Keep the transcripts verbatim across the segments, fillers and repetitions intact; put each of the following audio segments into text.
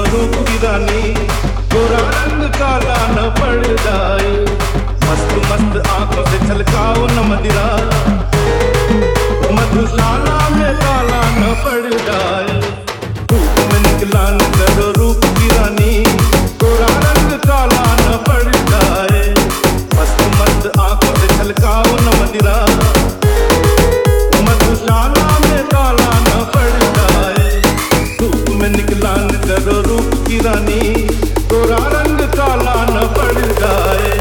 रूप की रानी, गोरा रंग काला न पड़ जाए, मस्त मस्त आंखों से छलकाओ न मदिरा, मधुशाला में काला न पड़ जाए, धूप में निकला न करो रूप की रानी, गोरा रंग काला न पड़ जाए, मस्त मस्त आंखों से छलकाओ न मदिरा, मधुशाला में काला न पड़ जाए, धूप में निकला न करो रूप की रानी, गोरा रंग काला न पड़ जाए।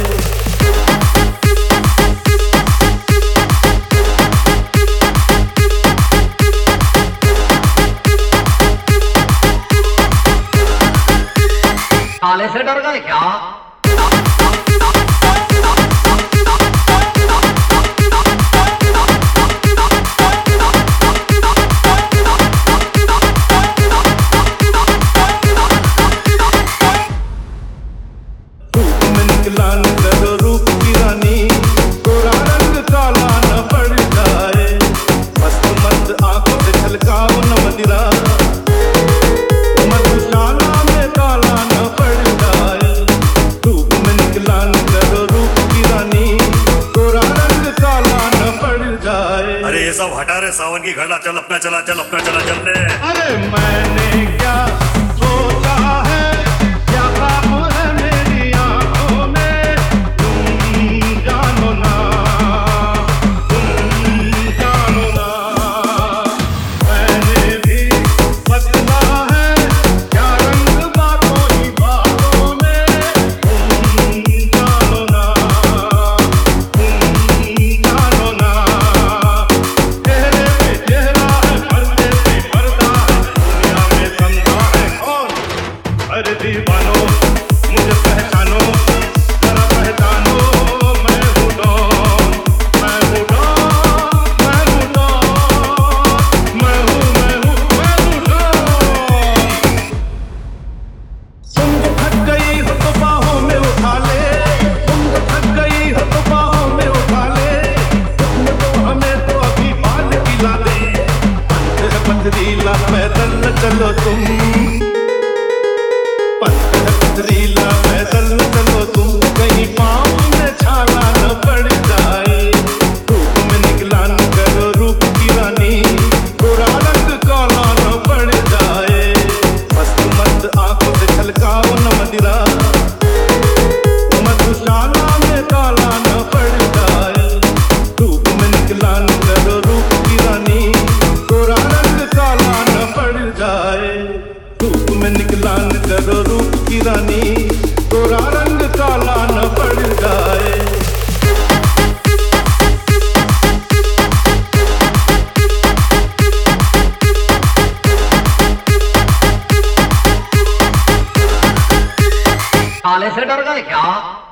काले से डर गए क्या? धूप में निकला न करो रूप की रानी, गोरा रंग काला न पड़ जाए, मस्त मस्त आंखों से छलकाओ न मदिरा, मधुशाला में काला न पड़ जाए, धूप में निकला न करो रूप की रानी, गोरा रंग काला न पड़ जाए। अरे ये सब हटा रे सावन की घड़ा, चल अपना चला चल अपना चला चल रे। अरे मैंने क्या सोचा है, क्या ख्वाब है मेरी आंखों में, तुम जानो ना, तुम जानो ना, मैंने भी बदला है क्या रंग बातों ही बातों में, तुम जानो ना, तुम जानो ना, चेहरे पे चेहरा है, पर्दे पे पर्दा है, दुनिया में समझा है कौन। अरे दीवानो मुझे पहचानो, जरा पहचानो, मैं हूँ डॉन, मैं हूँ डॉन, मैं हूँ डॉन, मैं हूँ मैं हूँ मैं हूँ डॉन। तुम जो थक गई हो तो बाहों में उठा ले, तुम जो थक गई हो तो बाहों में उठा ले, तुमने तो हमें तो अभी बाल पिला दे, पंथ है पथरीला पैदल न चलो तुम, पंथ है पथरीला पैदल न चलो तुम, कहीं पाँव में छाला न पड़ जाए, धूप में निकला न करो रूप की रानी, गोरा रंग काला न पड़ जाए, मस्त मस्त आंखों से छलकाओ न मदिरा, मधुशाला में काला न पड़ जाए, धूप में निकला न करो रूप की रानी, गोरा रंग काला न पड़ जाए, धूप में निकला न करो रूप की रानी, गोरा रंग काला न पड़ जाए। काले से डर गए क्या?